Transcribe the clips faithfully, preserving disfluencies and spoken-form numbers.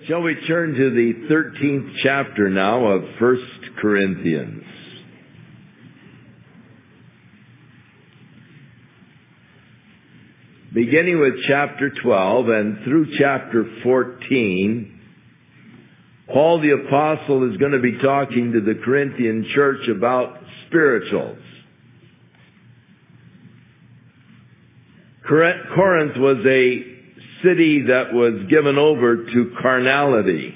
Shall we turn to the thirteenth chapter now of First Corinthians? Beginning with chapter twelve and through chapter fourteen, Paul the Apostle is going to be talking to the Corinthian church about spirituals. Corinth was a city that was given over to carnality.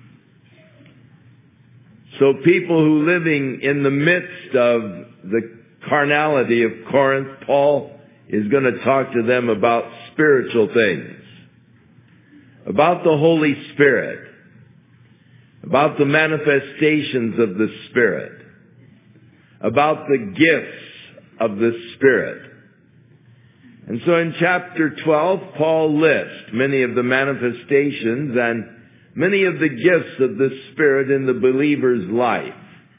So people who living in the midst of the carnality of Corinth, Paul is going to talk to them about spiritual things, about the Holy Spirit, about the manifestations of the Spirit, about the gifts of the Spirit. And so in chapter twelve, Paul lists many of the manifestations and many of the gifts of the Spirit in the believer's life.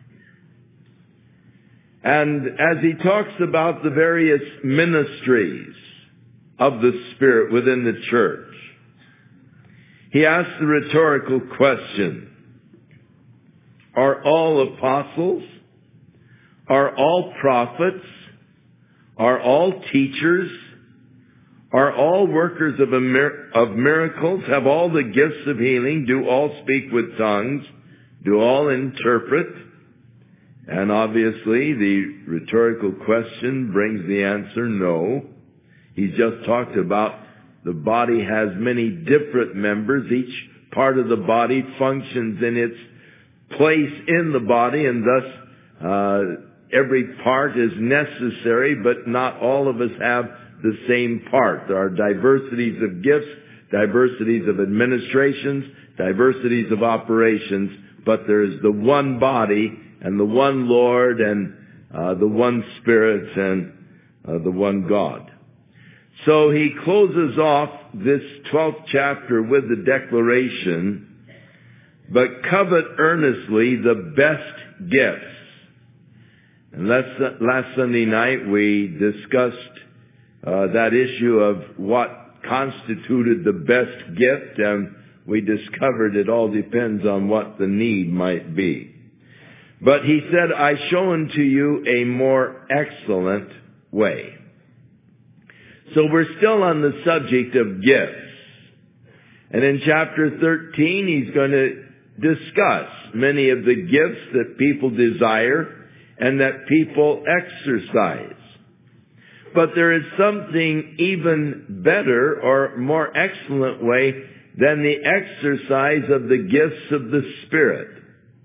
And as he talks about the various ministries of the Spirit within the church, he asks the rhetorical question, are all apostles? Are all prophets? Are all teachers? Are all workers of, a mir- of miracles? Have all the gifts of healing? Do all speak with tongues? Do all interpret? And obviously the rhetorical question brings the answer no. He's just talked about the body has many different members. Each part of the body functions in its place in the body, and thus uh, every part is necessary, but not all of us have the same part. There are diversities of gifts, diversities of administrations, diversities of operations, but there is the one body and the one Lord and uh, the one Spirit and uh, the one God. So he closes off this twelfth chapter with the declaration, but covet earnestly the best gifts. And last, last Sunday night we discussed uh, that issue of what constituted the best gift, and we discovered it all depends on what the need might be. But he said, I show unto you a more excellent way. So we're still on the subject of gifts. And in chapter thirteen, he's going to discuss many of the gifts that people desire and that people exercise. But there is something even better or more excellent way than the exercise of the gifts of the Spirit.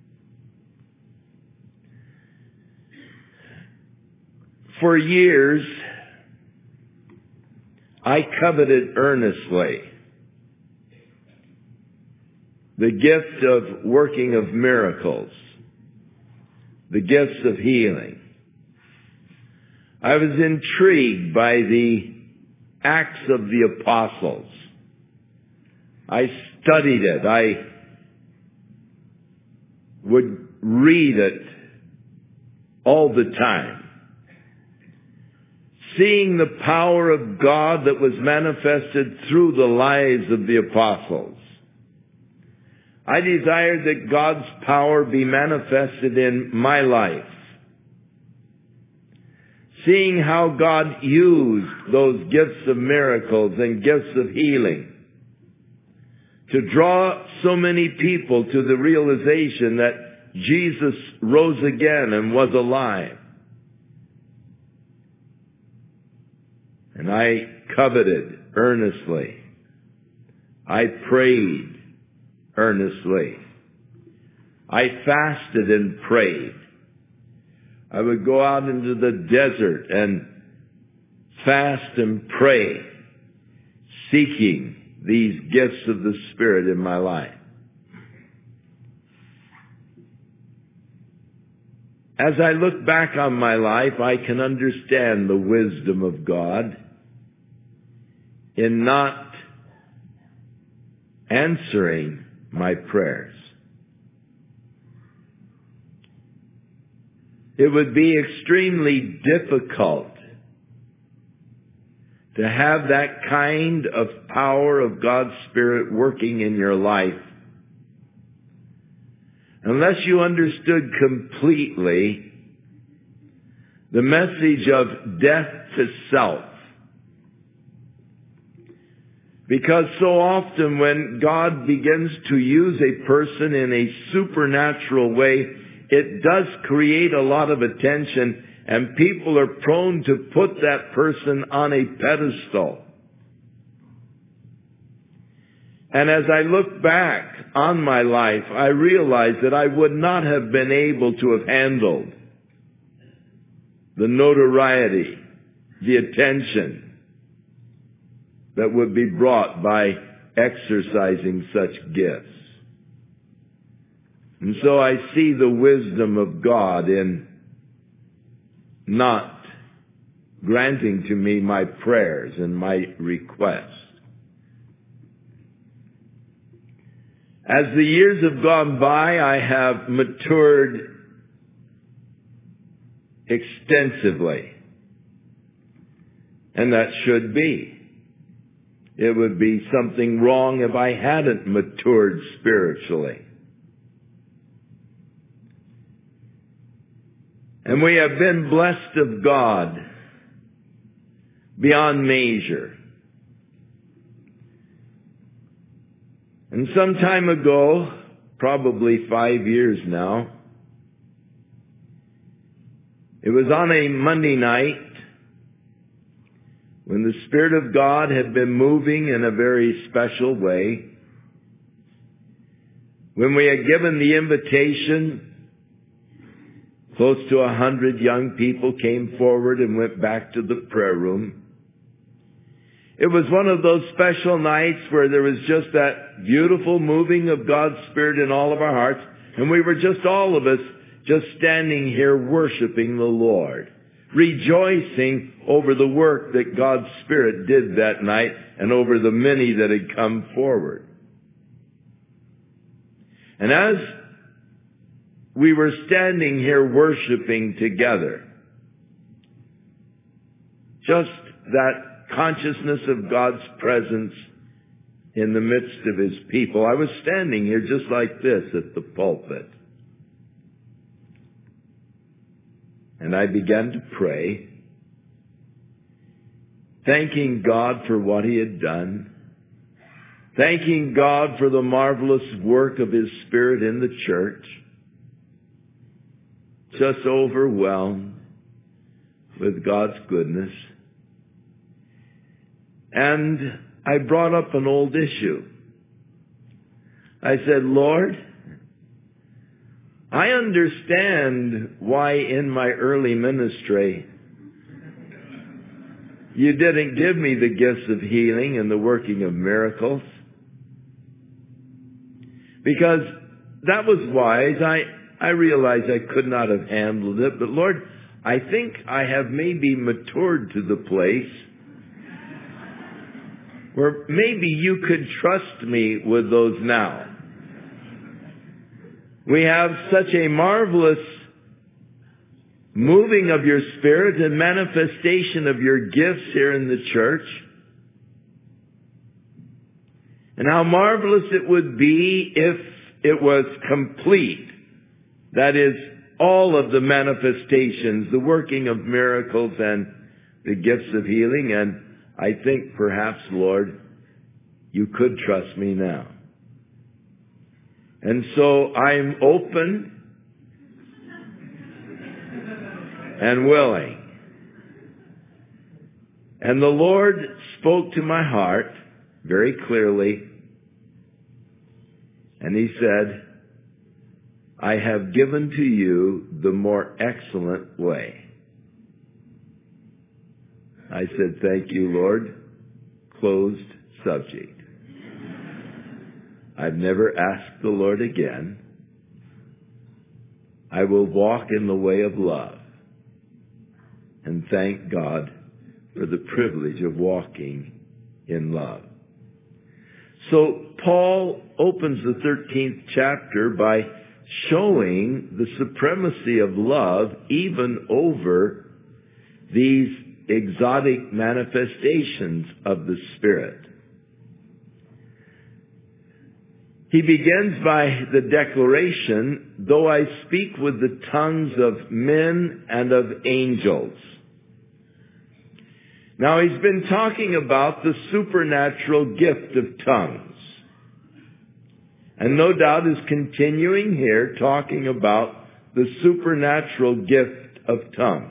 For years, I coveted earnestly the gift of working of miracles, the gifts of healing. I was intrigued by the Acts of the Apostles. I studied it. I would read it all the time. Seeing the power of God that was manifested through the lives of the apostles. I desired that God's power be manifested in my life. Seeing how God used those gifts of miracles and gifts of healing to draw so many people to the realization that Jesus rose again and was alive. And I coveted earnestly. I prayed earnestly. I fasted and prayed. I would go out into the desert and fast and pray, seeking these gifts of the Spirit in my life. As I look back on my life, I can understand the wisdom of God in not answering my prayers. It would be extremely difficult to have that kind of power of God's Spirit working in your life unless you understood completely the message of death to self. Because so often when God begins to use a person in a supernatural way, it does create a lot of attention, and people are prone to put that person on a pedestal. And as I look back on my life, I realize that I would not have been able to have handled the notoriety, the attention that would be brought by exercising such gifts. And so I see the wisdom of God in not granting to me my prayers and my requests. As the years have gone by, I have matured extensively. And that should be. It would be something wrong if I hadn't matured spiritually. And we have been blessed of God beyond measure. And some time ago, probably five years now, it was on a Monday night when the Spirit of God had been moving in a very special way, when we had given the invitation, close to a hundred young people came forward and went back to the prayer room. It was one of those special nights where there was just that beautiful moving of God's Spirit in all of our hearts, and we were just all of us just standing here worshiping the Lord, rejoicing over the work that God's Spirit did that night and over the many that had come forward. And as we were standing here worshiping together, just that consciousness of God's presence in the midst of His people. I was standing here just like this at the pulpit. And I began to pray, thanking God for what He had done, thanking God for the marvelous work of His Spirit in the church, just overwhelmed with God's goodness. And I brought up an old issue. I said, Lord, I understand why in my early ministry You didn't give me the gifts of healing and the working of miracles. Because that was wise. I, I realized I could not have handled it. But Lord, I think I have maybe matured to the place where maybe you could trust me with those now. We have such a marvelous moving of your Spirit and manifestation of your gifts here in the church. And how marvelous it would be if it was complete. That is, all of the manifestations, the working of miracles and the gifts of healing. And I think perhaps, Lord, you could trust me now. And so I'm open and willing. And the Lord spoke to my heart very clearly. And He said, I have given to you the more excellent way. I said, thank you, Lord. Closed subject. I've never asked the Lord again. I will walk in the way of love. And thank God for the privilege of walking in love. So Paul opens the thirteenth chapter by showing the supremacy of love even over these exotic manifestations of the Spirit. he begins by the declaration, though I speak with the tongues of men and of angels. Now he's been talking about the supernatural gift of tongues. And no doubt is continuing here talking about the supernatural gift of tongues.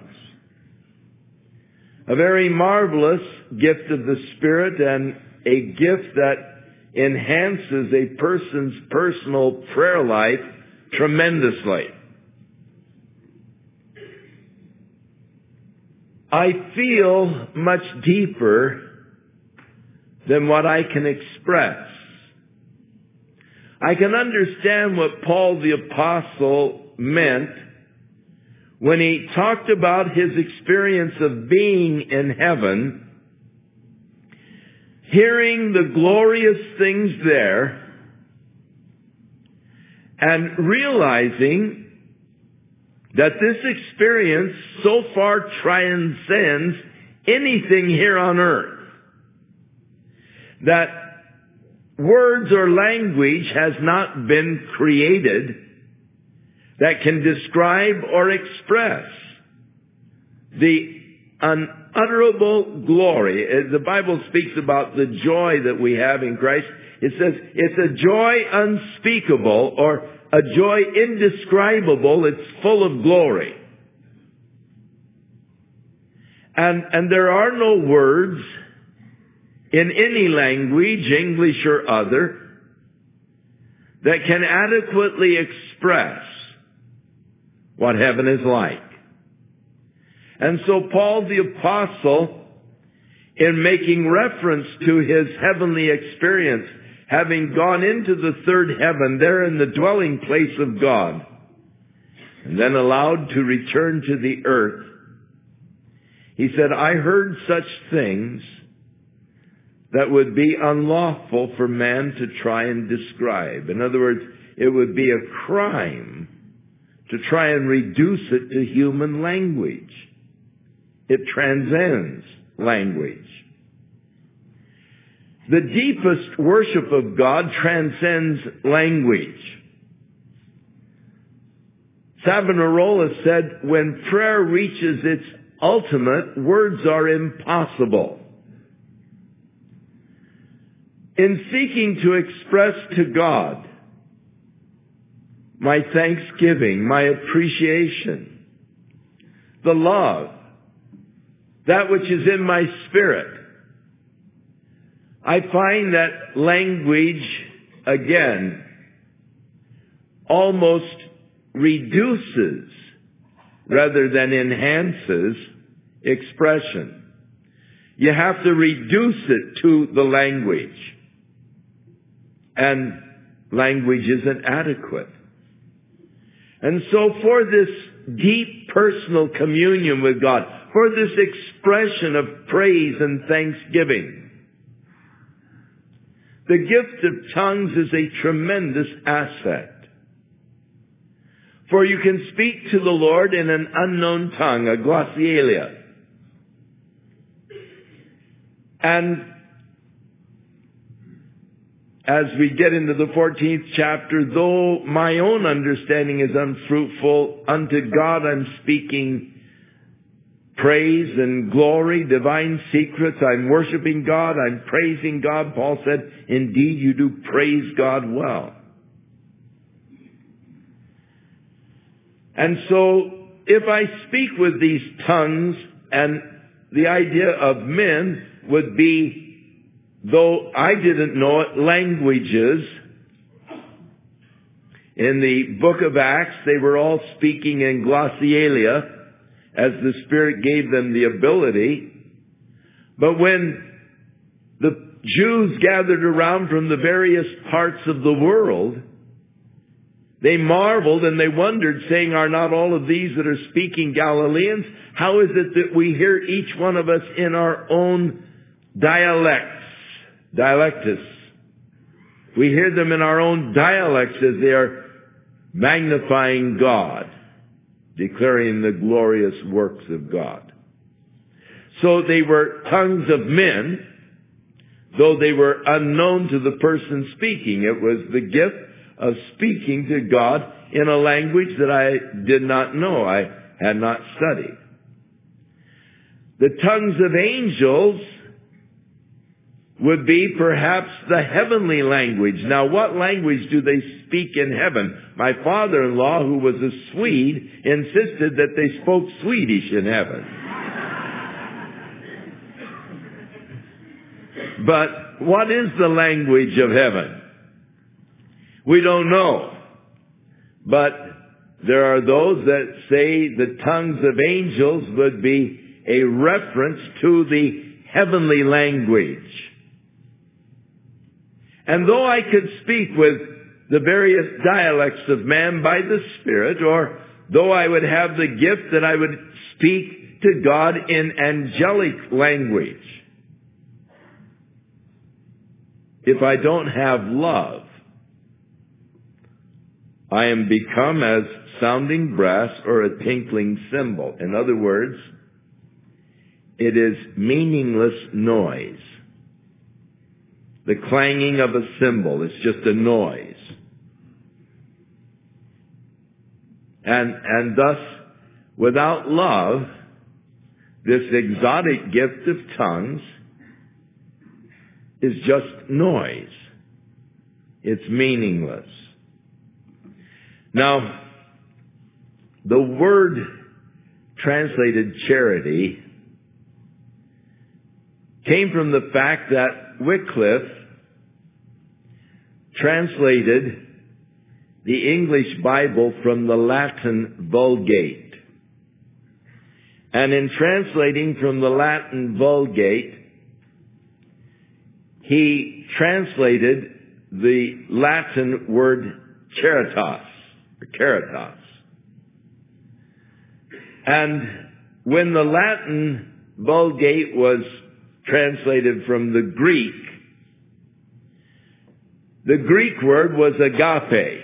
A very marvelous gift of the Spirit, and a gift that enhances a person's personal prayer life tremendously. I feel much deeper than what I can express. I can understand what Paul the Apostle meant when he talked about his experience of being in heaven, hearing the glorious things there, and realizing that this experience so far transcends anything here on earth. That words or language has not been created that can describe or express the unutterable glory. The Bible speaks about the joy that we have in Christ. It says it's a joy unspeakable, or a joy indescribable. It's full of glory. And, and there are no words in any language, English or other, that can adequately express what heaven is like. And so Paul the Apostle, in making reference to his heavenly experience, having gone into the third heaven, there in the dwelling place of God, and then allowed to return to the earth, he said, I heard such things that would be unlawful for man to try and describe. In other words, it would be a crime to try and reduce it to human language. It transcends language. The deepest worship of God transcends language. Savonarola said, when prayer reaches its ultimate, words are impossible. In seeking to express to God my thanksgiving, my appreciation, the love, that which is in my spirit, I find that language, again, almost reduces rather than enhances expression. You have to reduce it to the language. And language isn't adequate. And so for this deep personal communion with God, for this expression of praise and thanksgiving, the gift of tongues is a tremendous asset. For you can speak to the Lord in an unknown tongue, a glossolalia. And as we get into the fourteenth chapter, though my own understanding is unfruitful, unto God I'm speaking praise and glory, divine secrets. I'm worshiping God. I'm praising God. Paul said, indeed, you do praise God well. And so, if I speak with these tongues, and the idea of men would be, though I didn't know it, languages. In the book of Acts, they were all speaking in glossolalia, as the Spirit gave them the ability. But when the Jews gathered around from the various parts of the world, they marveled and they wondered, saying, are not all of these that are speaking Galileans? How is it that we hear each one of us in our own dialects, dialectus? We hear them in our own dialects as they are magnifying God, declaring the glorious works of God. So they were tongues of men, though they were unknown to the person speaking. It was the gift of speaking to God in a language that I did not know, I had not studied. The tongues of angels would be perhaps the heavenly language. Now, what language do they speak in heaven? My father-in-law, who was a Swede, insisted that they spoke Swedish in heaven. But what is the language of heaven? We don't know. But there are those that say the tongues of angels would be a reference to the heavenly language. And though I could speak with the various dialects of man by the Spirit, or though I would have the gift that I would speak to God in angelic language, if I don't have love, I am become as sounding brass or a tinkling cymbal. In other words, it is meaningless noise. The clanging of a cymbal is just a noise. And, and thus, without love, this exotic gift of tongues is just noise. It's meaningless. Now, the word translated charity came from the fact that Wycliffe translated the English Bible from the Latin Vulgate. And in translating from the Latin Vulgate, he translated the Latin word charitas, or caritas. And when the Latin Vulgate was translated from the Greek, the Greek word was agape.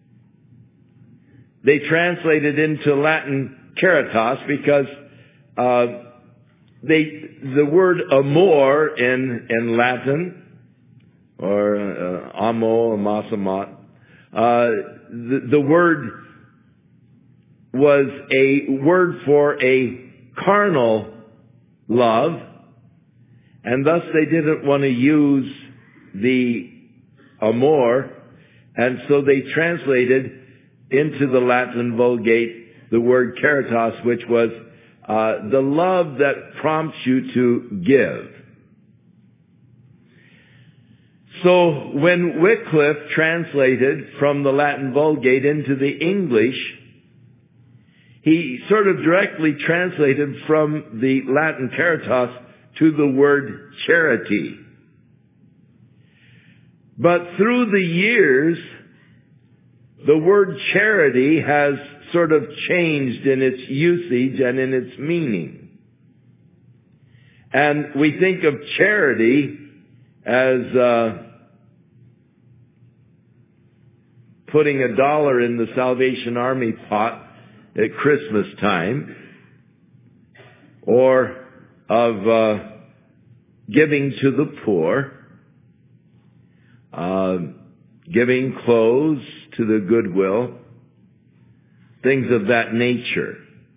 They translated into Latin caritas because uh, they the word amor in in Latin, or uh, amo, amasamat, uh, the, the word was a word for a carnal love, and thus they didn't want to use the amor, and so they translated into the Latin Vulgate the word caritas, which was uh, the love that prompts you to give. So when Wycliffe translated from the Latin Vulgate into the English, he sort of directly translated from the Latin caritas to the word charity. But through the years, the word charity has sort of changed in its usage and in its meaning. And we think of charity as uh, putting a dollar in the Salvation Army pot at Christmas time, or of uh, giving to the poor, uh, giving clothes to the Goodwill, things of that nature.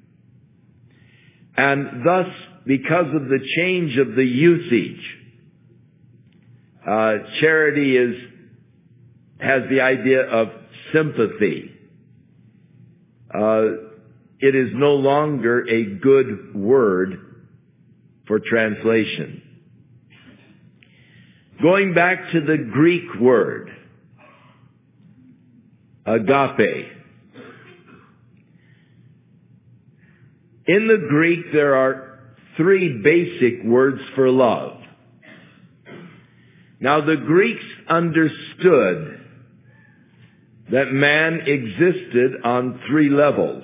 And thus, because of the change of the usage, uh, charity is has the idea of sympathy. Uh, it is no longer a good word for translation. Going back to the Greek word, agape. In the Greek, there are three basic words for love. Now, the Greeks understood that man existed on three levels: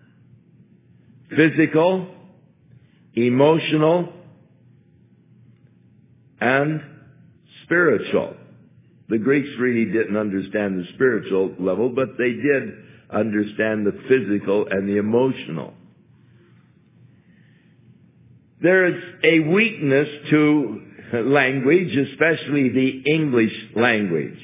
physical, emotional, and spiritual. The Greeks really didn't understand the spiritual level, but they did understand the physical and the emotional. There is a weakness to language, especially the English language.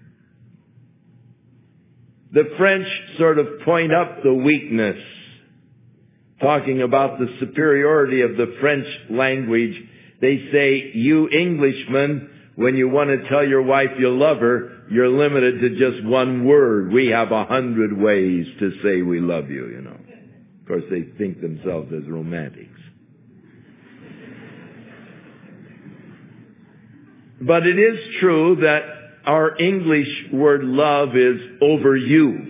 The French sort of point up the weakness, talking about the superiority of the French language. They say, you Englishmen, when you want to tell your wife you love her, you're limited to just one word. We have a hundred ways to say we love you, you know. Of course, they think themselves as romantics. But it is true that our English word love is overused.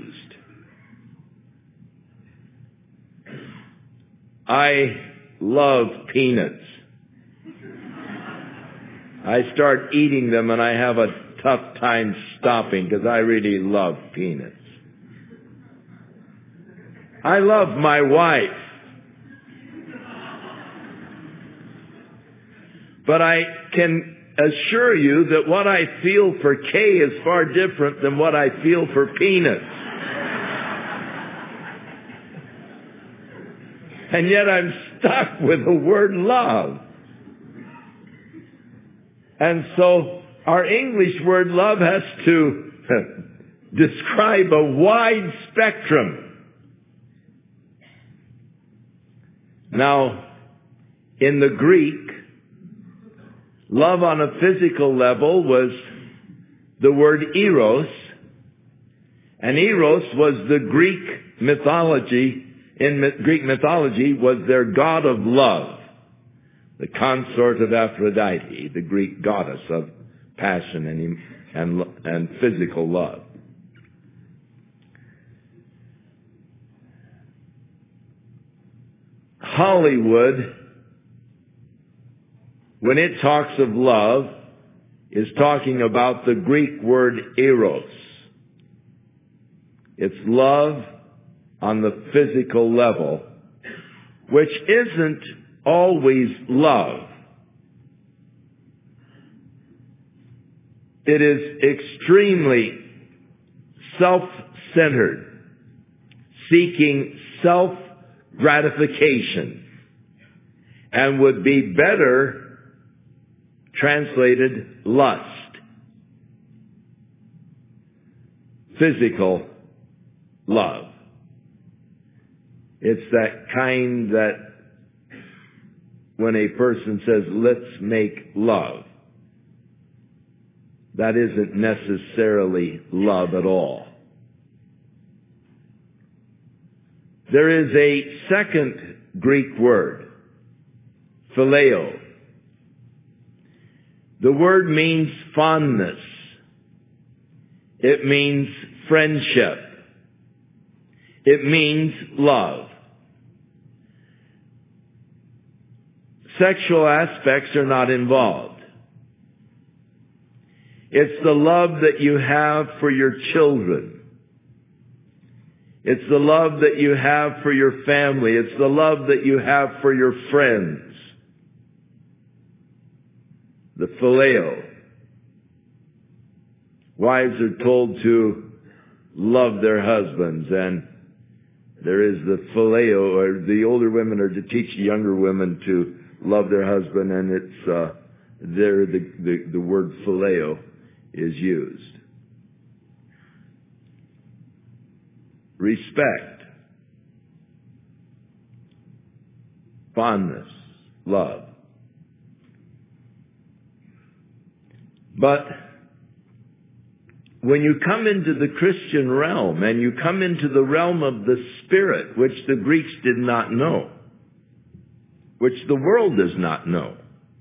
I love peanuts. I start eating them and I have a tough time stopping because I really love peanuts. I love my wife. But I can assure you that what I feel for Kay is far different than what I feel for peanuts. And yet I'm stuck with the word love. And so our English word love has to describe a wide spectrum. Now, in the Greek, love on a physical level was the word eros. And eros was the Greek mythology, in Greek mythology was their god of love, the consort of Aphrodite, the Greek goddess of passion and, and, and physical love. Hollywood, when it talks of love, is talking about the Greek word eros. It's love on the physical level, which isn't always love. It is extremely self-centered, seeking self-gratification, and would be better translated lust. Physical love. It's that kind that when a person says, let's make love, that isn't necessarily love at all. There is a second Greek word, phileo. The word means fondness. It means friendship. It means love. Sexual aspects are not involved. It's the love that you have for your children. It's the love that you have for your family. It's the love that you have for your friends. The phileo. Wives are told to love their husbands, and there is the phileo, or the older women are to teach the younger women to love their husband, and it's uh, there the, the the word phileo is used. Respect, fondness, love. But when you come into the Christian realm and you come into the realm of the Spirit, which the Greeks did not know, which the world does not know,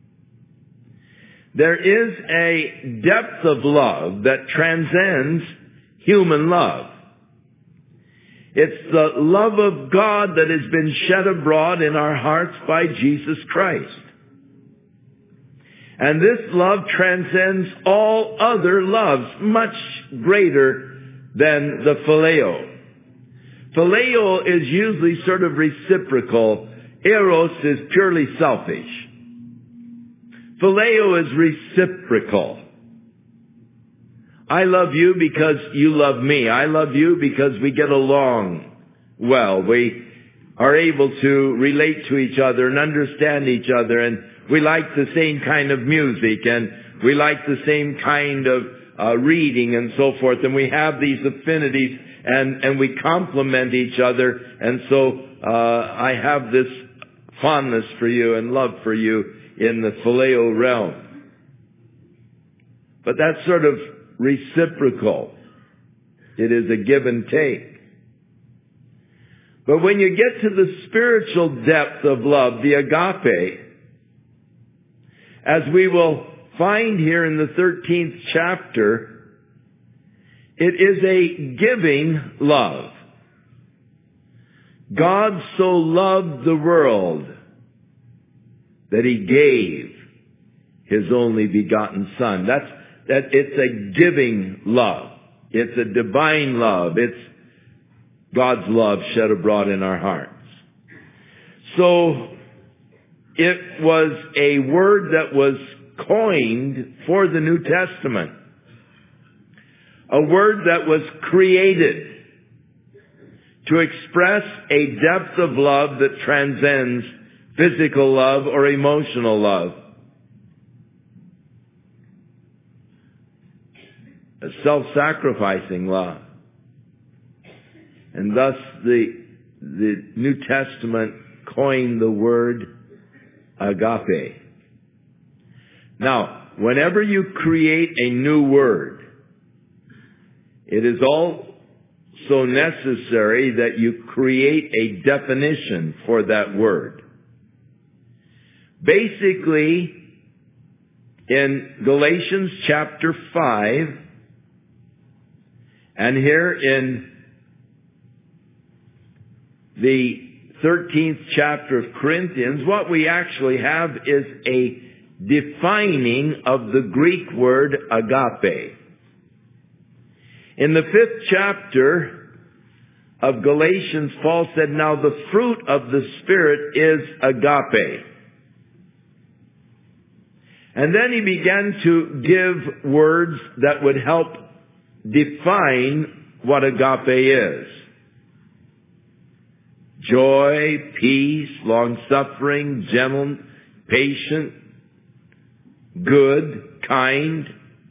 there is a depth of love that transcends human love. It's the love of God that has been shed abroad in our hearts by Jesus Christ. And this love transcends all other loves, much greater than the phileo. Phileo is usually sort of reciprocal. Eros is purely selfish. Phileo is reciprocal. I love you because you love me. I love you because we get along well. We are able to relate to each other and understand each other, and we like the same kind of music, and we like the same kind of uh, reading and so forth, and we have these affinities, and, and we complement each other, and so uh, I have this fondness for you and love for you in the phileo realm. But that's sort of reciprocal. It is a give and take. But when you get to the spiritual depth of love, the agape, as we will find here in the thirteenth chapter, it is a giving love. God so loved the world that He gave His only begotten Son. That's, that it's a giving love. It's a divine love. It's God's love shed abroad in our hearts. So, it was a word that was coined for the New Testament. A word that was created to express a depth of love that transcends physical love or emotional love. A self-sacrificing love. And thus the, the New Testament coined the word agape. Now, whenever you create a new word, it is also necessary that you create a definition for that word. Basically, in Galatians chapter five, and here in the thirteenth chapter of Corinthians, what we actually have is a defining of the Greek word agape. In the fifth chapter of Galatians, Paul said, now the fruit of the Spirit is agape. And then he began to give words that would help define what agape is. Joy, peace, long-suffering, gentle, patient, good, kind,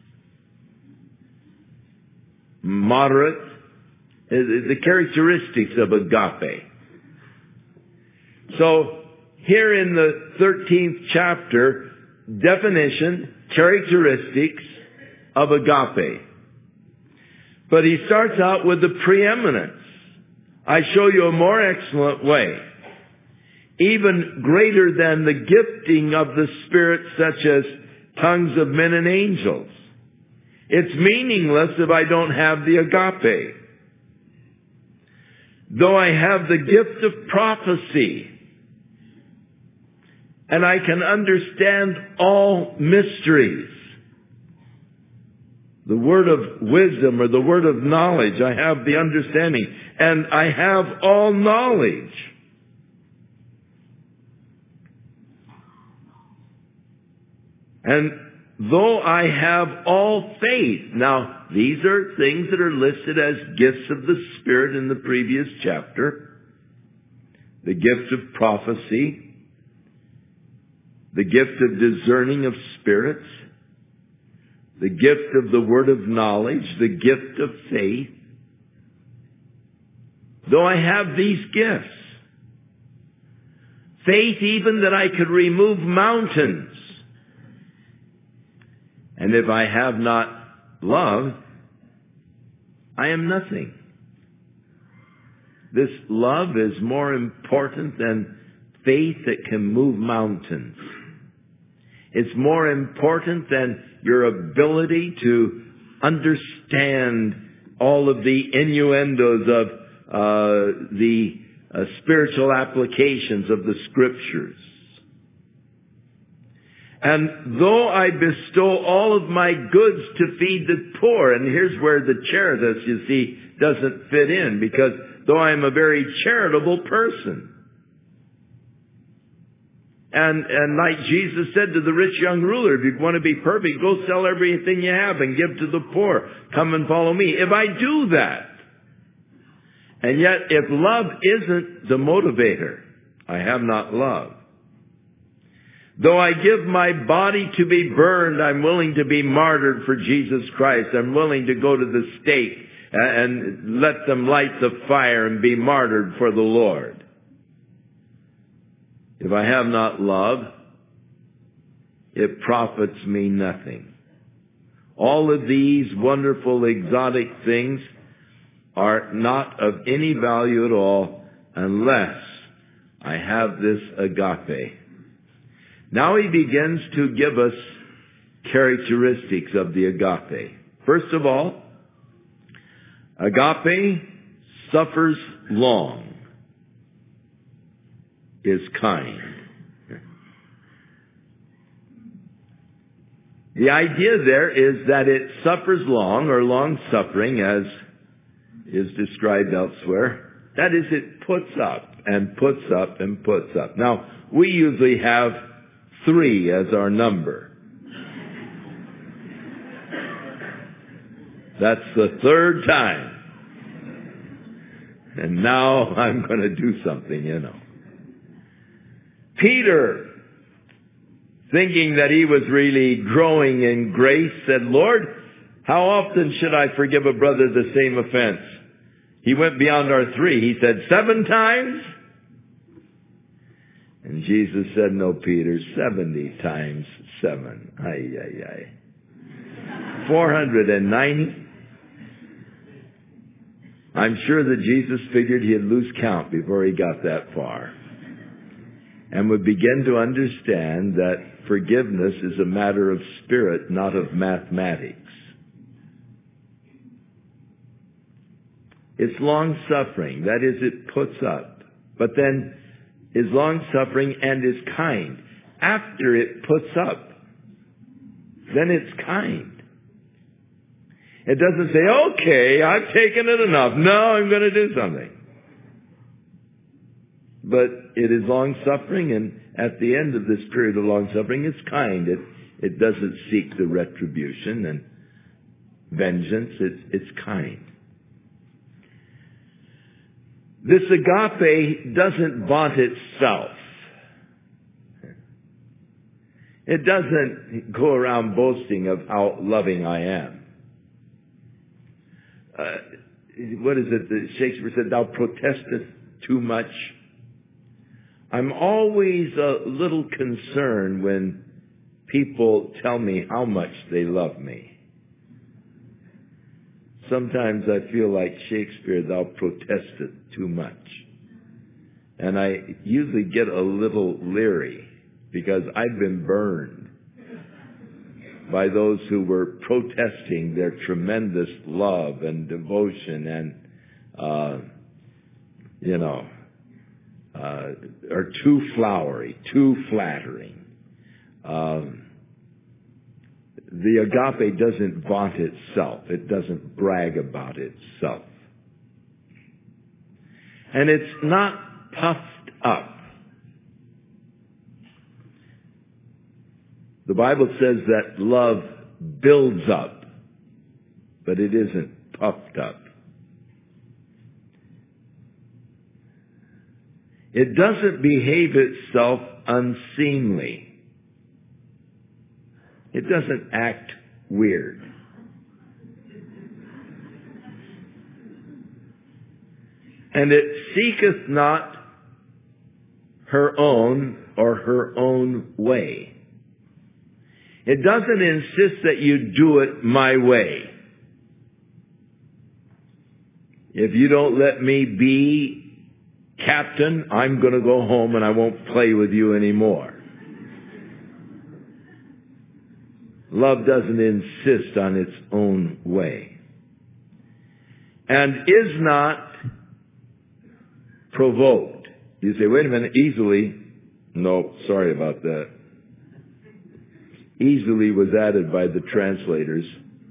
moderate, the characteristics of agape. So, here in the thirteenth chapter, definition, characteristics of agape. But he starts out with the preeminence. I show you a more excellent way, even greater than the gifting of the Spirit, such as tongues of men and angels. It's meaningless if I don't have the agape. Though I have the gift of prophecy, and I can understand all mysteries, the word of wisdom or the word of knowledge, I have the understanding, and I have all knowledge. And though I have all faith, now these are things that are listed as gifts of the Spirit in the previous chapter. The gift of prophecy, the gift of discerning of spirits, the gift of the word of knowledge, the gift of faith. Though I have these gifts, faith even that I could remove mountains, and if I have not love, I am nothing. This love is more important than faith that can move mountains. It's more important than your ability to understand all of the innuendos of uh, the uh, spiritual applications of the Scriptures. And though I bestow all of my goods to feed the poor, and here's where the charitas, you see, doesn't fit in, because though I am a very charitable person, and and like Jesus said to the rich young ruler, if you want to be perfect, go sell everything you have and give to the poor. Come and follow me. If I do that, and yet if love isn't the motivator, I have not love, Though I give my body to be burned, I'm willing to be martyred for Jesus Christ. I'm willing to go to the stake and let them light the fire and be martyred for the Lord. If I have not love, it profits me nothing. All of these wonderful exotic things are not of any value at all unless I have this agape. Now he begins to give us characteristics of the agape. First of all, agape suffers long, is kind. The idea there is that it suffers long, or long-suffering, as is described elsewhere. That is, it puts up and puts up and puts up. Now, we usually have three as our number. That's the third time. And now I'm going to do something, you know. Peter, thinking that he was really growing in grace, said, Lord, how often should I forgive a brother the same offense? He went beyond our three. He said, seven times? And Jesus said, no, Peter, seventy times seven. Ay, ay, ay. four hundred ninety? I'm sure that Jesus figured he'd lose count before he got that far. And would begin to understand that forgiveness is a matter of spirit, not of mathematics. It's long-suffering. That is, it puts up. But then is long-suffering and is kind. After it puts up, then it's kind. It doesn't say, okay, I've taken it enough. No, I'm going to do something. But it is long-suffering, and at the end of this period of long-suffering, it's kind. It, it doesn't seek the retribution and vengeance. It's, it's kind. This agape doesn't vaunt itself. It doesn't go around boasting of how loving I am. Uh, what is it that Shakespeare said, thou protestest too much? I'm always a little concerned when people tell me how much they love me. Sometimes I feel like Shakespeare, thou protestest too much. And I usually get a little leery because I've been burned by those who were protesting their tremendous love and devotion and, uh, you know, uh, are too flowery, too flattering. Um, the agape doesn't vaunt itself. It doesn't brag about itself. And it's not puffed up. The Bible says that love builds up, but it isn't puffed up. It doesn't behave itself unseemly. It doesn't act weird. And it seeketh not her own or her own way. It doesn't insist that you do it my way. If you don't let me be captain, I'm going to go home and I won't play with you anymore. Love doesn't insist on its own way. And is not provoked. You say, wait a minute, easily. No, sorry about that. Easily was added by the translators.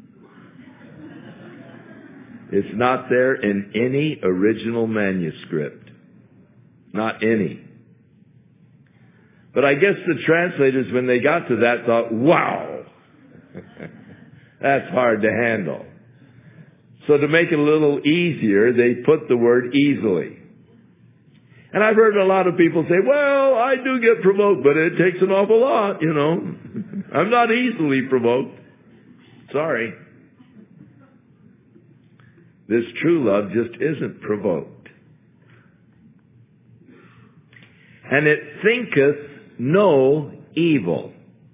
It's not there in any original manuscript. Not any. But I guess the translators, when they got to that, thought, wow, that's hard to handle. So to make it a little easier, they put the word easily. And I've heard a lot of people say, well, I do get provoked, but it takes an awful lot, you know. I'm not easily provoked. Sorry. This true love just isn't provoked. And it thinketh no evil.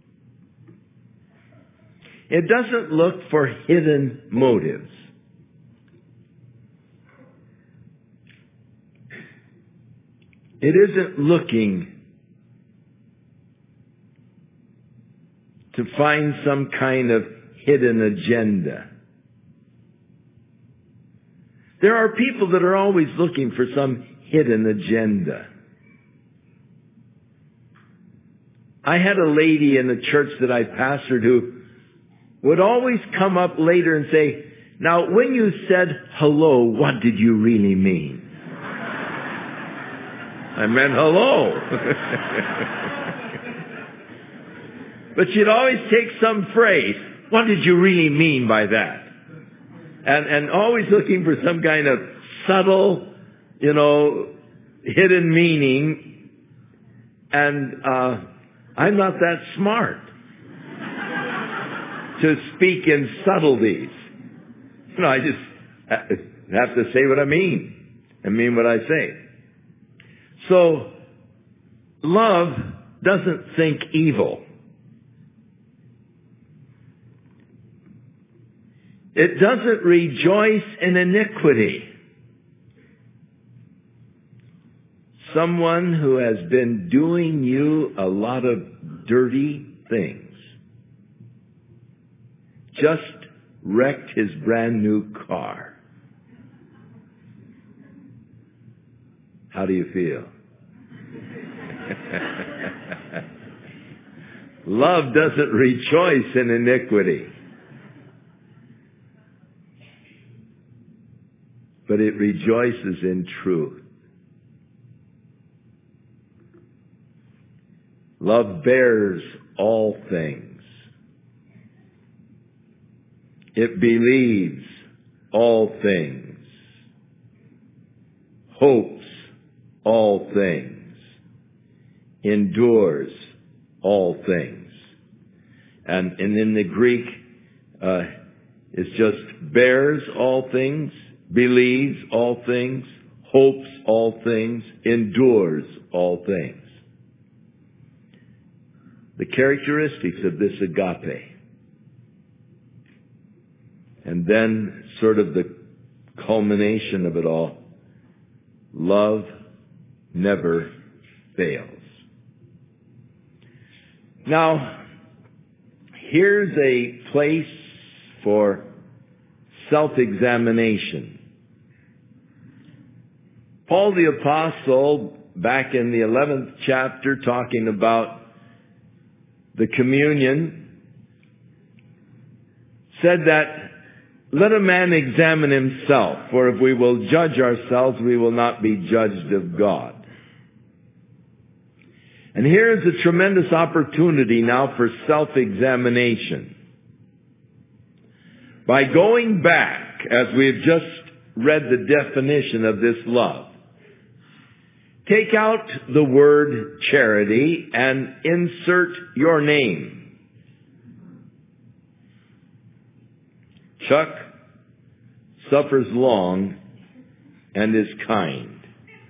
It doesn't look for hidden motives. It isn't looking to find some kind of hidden agenda. There are people that are always looking for some hidden agenda. I had a lady in the church that I pastored who would always come up later and say, now when you said hello, what did you really mean? I meant hello. But she'd always take some phrase. What did you really mean by that? And, and always looking for some kind of subtle, you know, hidden meaning. And uh, I'm not that smart to speak in subtleties. You know, I just have to say what I mean and mean what I say. So, love doesn't think evil. It doesn't rejoice in iniquity. Someone who has been doing you a lot of dirty things just wrecked his brand new car. How do you feel? Love doesn't rejoice in iniquity, but it rejoices in truth. Love bears all things. It believes all things, hopes all things, endures all things. And, and in the Greek, uh, it's just bears all things, believes all things, hopes all things, endures all things. The characteristics of this agape. And then sort of the culmination of it all, love never fails. Now, here's a place for self-examination. Paul the Apostle, back in the eleventh chapter, talking about the communion, said that let a man examine himself, for if we will judge ourselves, we will not be judged of God. And here's a tremendous opportunity now for self-examination. By going back, as we've just read the definition of this love, take out the word charity and insert your name. Chuck suffers long and is kind.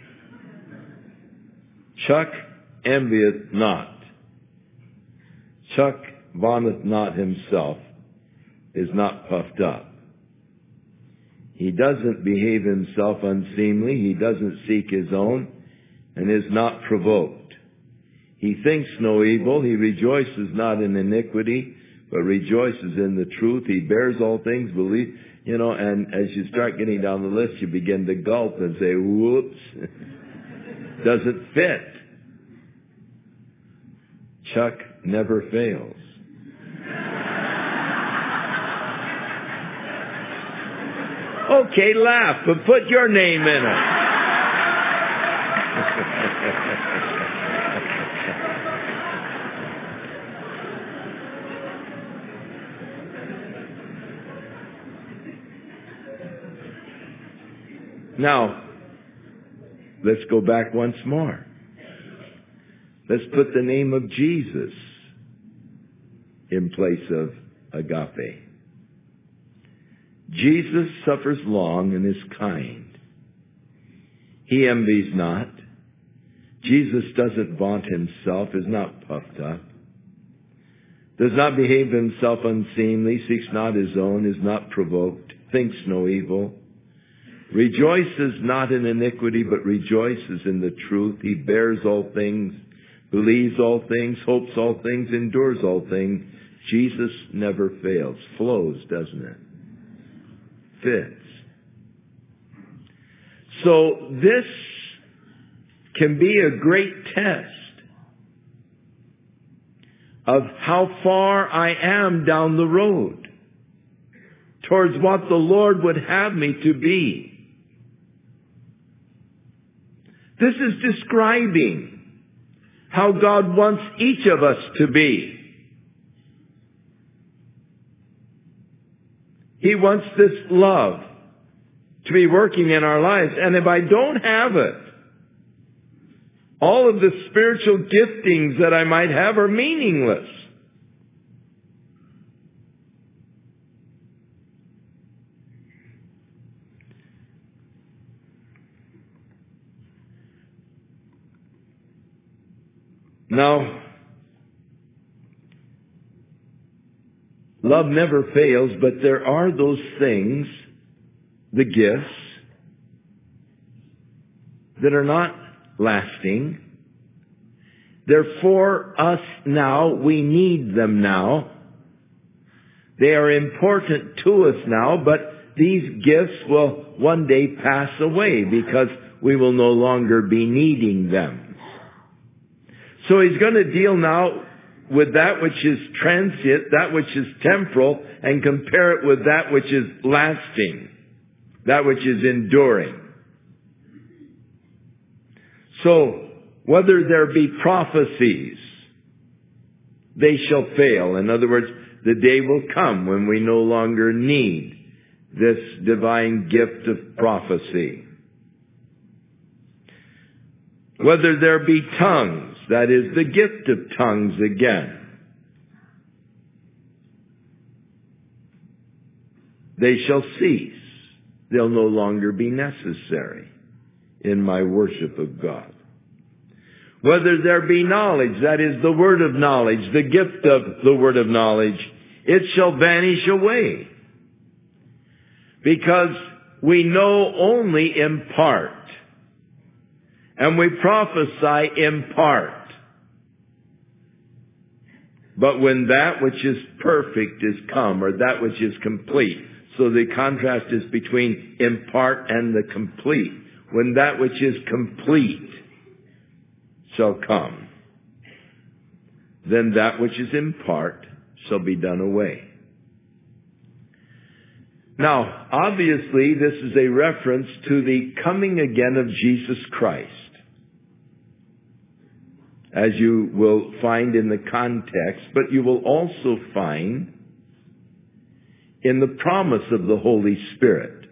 Chuck envieth not. Chuck vaunteth not himself, is not puffed up. He doesn't behave himself unseemly. He doesn't seek his own, and is not provoked. He thinks no evil. He rejoices not in iniquity, but rejoices in the truth. He bears all things, believe, you know, and as you start getting down the list, you begin to gulp and say, whoops, doesn't fit. Chuck never fails. Okay, laugh, but put your name in it. Now, Let's go back once more. Let's put the name of Jesus in place of agape. Jesus suffers long and is kind. He envies not. Jesus doesn't vaunt himself, is not puffed up, does not behave himself unseemly, seeks not his own, is not provoked, thinks no evil, rejoices not in iniquity, but rejoices in the truth. He bears all things, believes all things, hopes all things, endures all things. Jesus never fails. Flows, doesn't it? Fits. So this can be a great test of how far I am down the road towards what the Lord would have me to be. This is describing how God wants each of us to be. He wants this love to be working in our lives. And if I don't have it, all of the spiritual giftings that I might have are meaningless. Now, love never fails, but there are those things, the gifts, that are not lasting. They're for us now. We need them now. They are important to us now, but these gifts will one day pass away because we will no longer be needing them. So he's going to deal now with that which is transient, that which is temporal, and compare it with that which is lasting, that which is enduring. So, whether there be prophecies, they shall fail. In other words, the day will come when we no longer need this divine gift of prophecy. Whether there be tongues, that is the gift of tongues again, they shall cease. They'll no longer be necessary in my worship of God. Whether there be knowledge, that is the word of knowledge, the gift of the word of knowledge, it shall vanish away. Because we know only in part. And we prophesy in part. But when that which is perfect is come, or that which is complete, so the contrast is between in part and the complete. When that which is complete shall come, then that which is in part shall be done away. Now, obviously, this is a reference to the coming again of Jesus Christ, as you will find in the context, but you will also find in the promise of the Holy Spirit.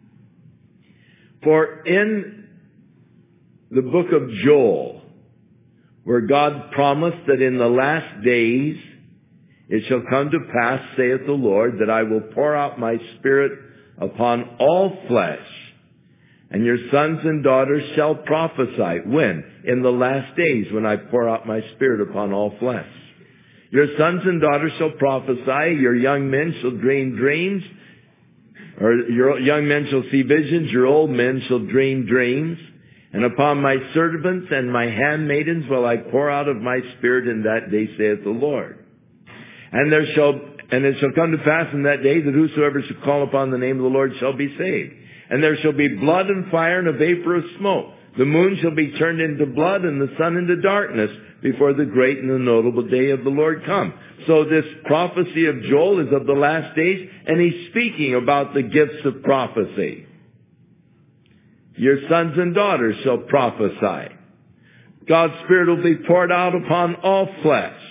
For in the book of Joel, where God promised that in the last days it shall come to pass, saith the Lord, that I will pour out my Spirit upon all flesh, and your sons and daughters shall prophesy. When? In the last days, when I pour out my Spirit upon all flesh. Your sons and daughters shall prophesy, your young men shall dream dreams, or your young men shall see visions, your old men shall dream dreams. And upon my servants and my handmaidens will I pour out of my Spirit in that day, saith the Lord. And there shall, and it shall come to pass in that day that whosoever shall call upon the name of the Lord shall be saved. And there shall be blood and fire and a vapor of smoke. The moon shall be turned into blood and the sun into darkness before the great and the notable day of the Lord come. So this prophecy of Joel is of the last days, and he's speaking about the gifts of prophecy. Your sons and daughters shall prophesy. God's Spirit will be poured out upon all flesh.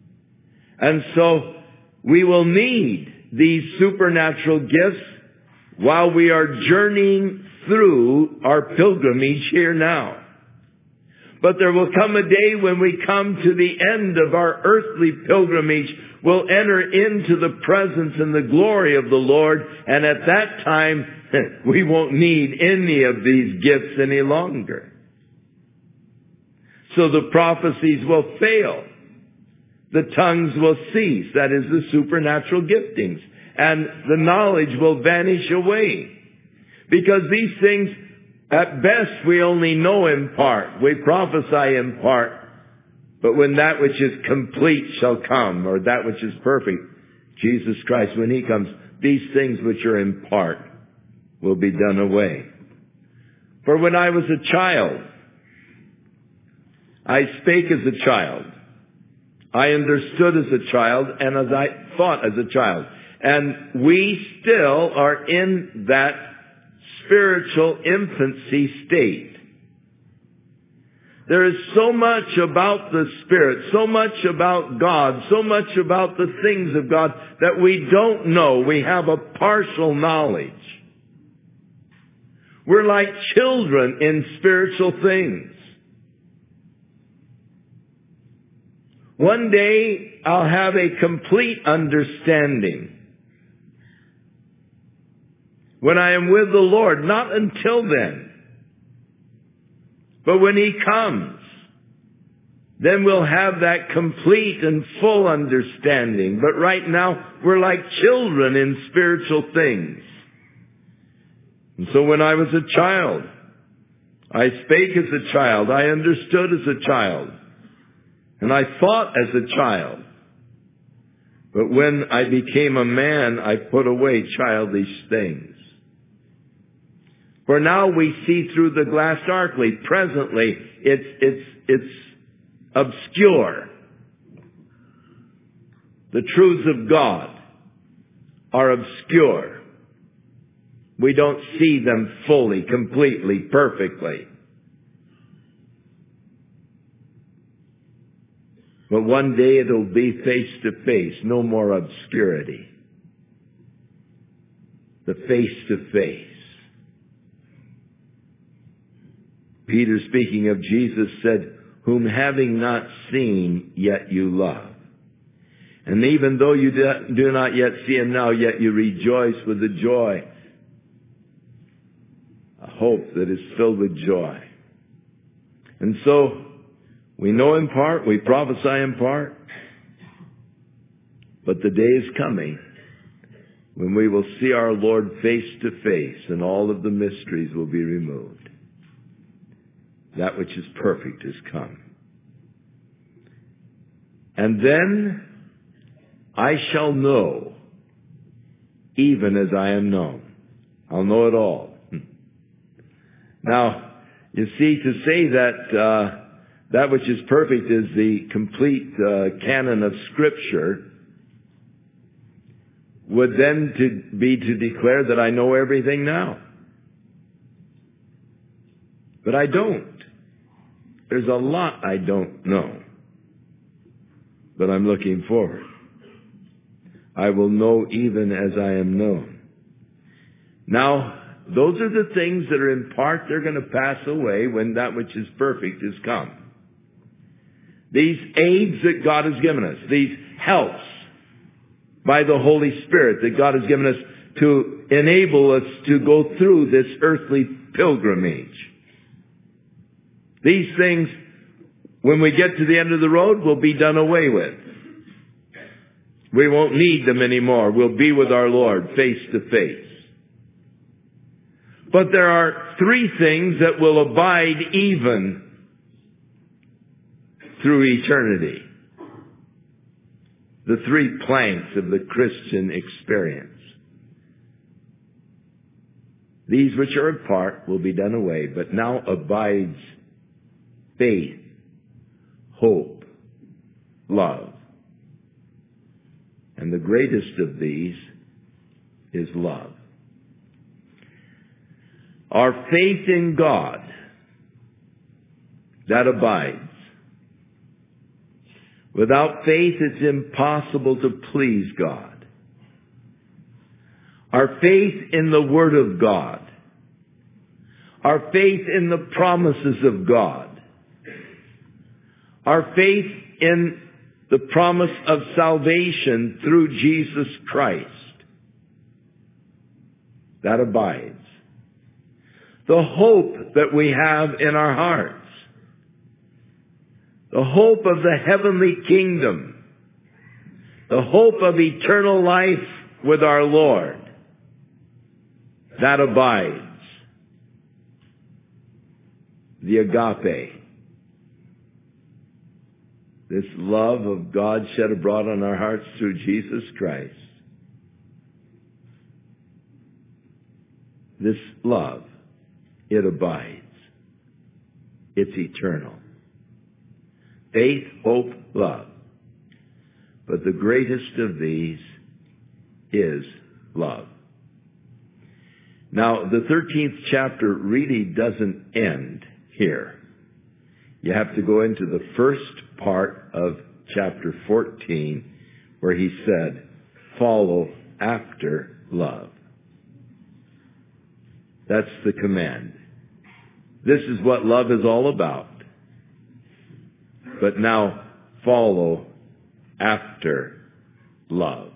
And so we will need these supernatural gifts while we are journeying through our pilgrimage here now. But there will come a day when we come to the end of our earthly pilgrimage. We'll enter into the presence and the glory of the Lord, and at that time, we won't need any of these gifts any longer. So the prophecies will fail. The tongues will cease, that is the supernatural giftings, and the knowledge will vanish away. Because these things, at best, we only know in part. We prophesy in part. But when that which is complete shall come, or that which is perfect, Jesus Christ, when He comes, these things which are in part will be done away. For when I was a child, I spake as a child. I understood as a child, and as I thought as a child. And we still are in that spiritual infancy state. There is so much about the Spirit, so much about God, so much about the things of God that we don't know. We have a partial knowledge. We're like children in spiritual things. One day I'll have a complete understanding. When I am with the Lord, not until then. But when He comes, then we'll have that complete and full understanding. But right now, we're like children in spiritual things. And so when I was a child, I spake as a child, I understood as a child, and I thought as a child. But when I became a man, I put away childish things. For now we see through the glass darkly. Presently, it's, it's, it's obscure. The truths of God are obscure. We don't see them fully, completely, perfectly. But one day it'll be face to face, no more obscurity. The face to face. Peter, speaking of Jesus, said, whom having not seen, yet you love. And even though you do not yet see Him now, yet you rejoice with the joy, a hope that is filled with joy. And so, we know in part, we prophesy in part, but the day is coming when we will see our Lord face to face and all of the mysteries will be removed. That which is perfect is come. And then I shall know, even as I am known. I'll know it all. Now, you see, to say that uh, that which is perfect is the complete uh, canon of Scripture would then to be to declare that I know everything now. But I don't. There's a lot I don't know. But I'm looking forward. I will know even as I am known. Now, those are the things that are in part, they're going to pass away when that which is perfect is come. These aids that God has given us, these helps by the Holy Spirit that God has given us to enable us to go through this earthly pilgrimage. These things, when we get to the end of the road, will be done away with. We won't need them anymore. We'll be with our Lord face to face. But there are three things that will abide even through eternity. The three planks of the Christian experience. These which are apart will be done away, but now abides faith, hope, love. And the greatest of these is love. Our faith in God, that abides. Without faith, it's impossible to please God. our faith in the Word of God, our faith in the promises of God, our faith in the promise of salvation through Jesus Christ, that abides. The hope that we have in our hearts, the hope of the heavenly kingdom, the hope of eternal life with our Lord, that abides. The agape, this love of God shed abroad on our hearts through Jesus Christ. This love, it abides. It's eternal. Faith, hope, love. But the greatest of these is love. Now, the thirteenth chapter really doesn't end here. You have to go into the first part of chapter fourteen, where he said, follow after love. That's the command. This is what love is all about. But now, follow after love.